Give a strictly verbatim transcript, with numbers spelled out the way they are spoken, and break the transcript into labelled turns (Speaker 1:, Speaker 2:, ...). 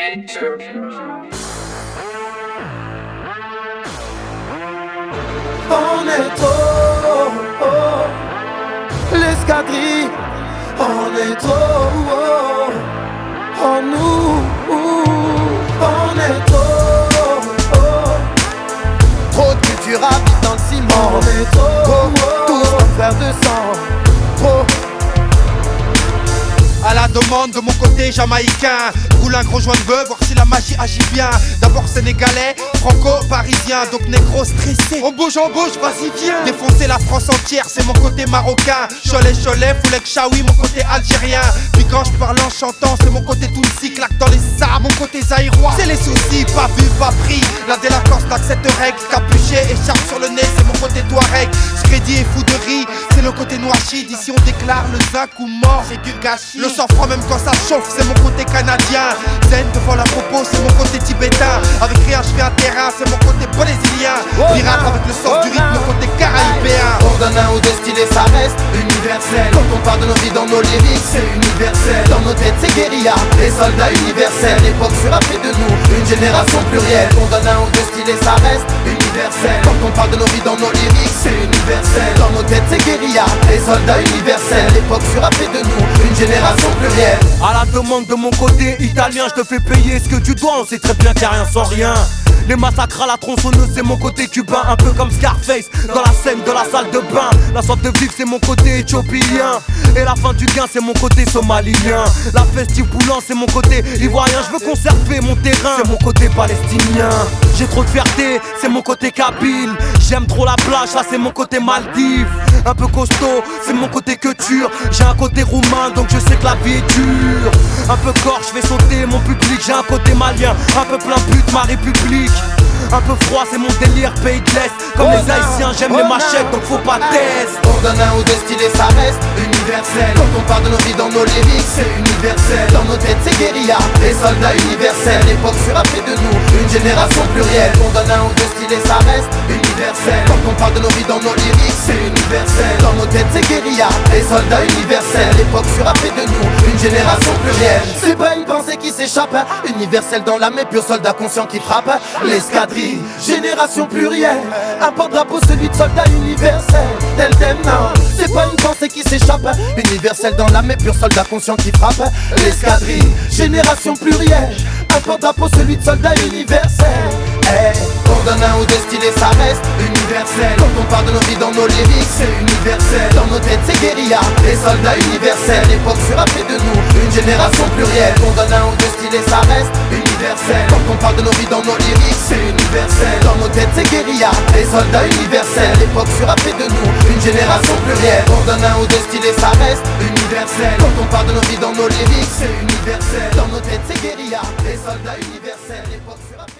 Speaker 1: On est trop, oh, l'escadrille. On est trop, oh, en nous. On est trop, oh, trop de culture habite dans le ciment. On est trop, trop, tous nos frères de sang. Trop.
Speaker 2: À la demande de mon côté jamaïcain, roule un gros joint de bœuf, voir si la magie agit bien. D'abord sénégalais, franco-parisien, donc négro stressé. On bouge, on bouge, vas-y viens. Défoncer la France entière, c'est mon côté marocain. Cholet, cholet, foulek, chaoui, mon côté algérien. Puis quand je parle en chantant, c'est mon côté Tounsi, claque dans les sables, mon côté zaïrois. C'est les soucis, pas vu, pas pris. La délinquance n'accepte règle, capuché, écharpe sur le nez, c'est mon côté touareg. Scrédit et fouderie, c'est le côté noachi. D'ici on déclare le zinc ou mort, c'est du gâchis. Le sang-froid même quand ça chauffe, c'est mon côté canadien. Zen devant la propos, c'est mon côté tibétain. Avec rien je fais un terrain, c'est mon côté brésilien. Pirate avec le sens du rythme, le côté caraïbéen.
Speaker 1: Ordonnant ou de stylé, ça reste universel. Quand on parle de nos vies dans nos lyrics, c'est universel. Dans nos têtes c'est guérilla, les soldats universels. L'époque sera fait de nous, une génération plurielle. Ordonnant ou de stylé, ça reste universel. Quand on parle de nos vies dans nos lyrics, c'est universel. Dans nos têtes c'est guérilla, les soldats universels. L'époque sera fait de nous, une génération plurielle.
Speaker 3: À la demande de mon côté italien, je te fais payer ce que tu dois. On sait très bien qu'il n'y a rien sans rien. Les massacres à la tronçonneuse, c'est mon côté cubain. Un peu comme Scarface, dans la scène de la salle de bain. La sorte de vivre, c'est mon côté éthiopien. Et la fin du gain, c'est mon côté somalien. La festive boulant, c'est mon côté ivoirien. Je veux conserver mon terrain, c'est mon côté palestinien. J'ai trop de fierté, c'est mon côté kabyle. J'aime trop la plage, ça c'est mon côté Maldives. Un peu costaud, c'est mon côté culture. J'ai un côté roumain, donc je sais que la vie est dure. Un peu corps, je fais sauter mon public. J'ai un côté malien, un peu plein but, ma république. Un peu froid, c'est mon délire, pays de l'Est. Comme les Haïtiens, j'aime les machettes, donc faut pas test.
Speaker 1: Ordonnant ou de stylé, ça reste universel. Quand on parle de nos vies dans nos lyrics, c'est universel. Dans nos têtes, c'est guérilla, les soldats universels. L'époque sera fait de nous, une génération plurielle. Ordonnant ou de stylé, ça reste universel. Quand on parle de nos vies dans nos lyrics, c'est universel. Dans nos têtes, c'est guérilla, les soldats universels. L'époque sera fait de nous, une génération plurielle. C'est pas une pensée qui s'échappe, universel dans l'âme et pur soldat conscient qui frappe. L'escadrille, génération plurielle. Un porte-drapeau, celui de soldat universel. Tel thème, non, c'est pas une pensée qui s'échappe. Universel dans l'âme et pur soldat conscient qui frappe. L'escadrille, génération plurielle. Un porte-drapeau, celui de soldat universel. Hey, ordonnant ou de stylé, ça reste universel. Quand on parle de nos vies dans nos lyrics, c'est universel. Dans nos têtes, c'est guérilla, les soldats universels. L'époque sera fait de nous, une génération plurielle. Ordonnant ou de stylé, ça reste universel. Quand on parle de nos vies dans nos lyrics, c'est universel. Dans nos têtes, c'est guérilla, les soldats universels. L'époque sera fait de nous, une génération plurielle. Ordonnant ou de stylé, ça reste universel. Quand on parle de nos vies dans nos lyrics, c'est universel. Dans nos têtes, c'est guérilla, les soldats universels. L'époque sera fait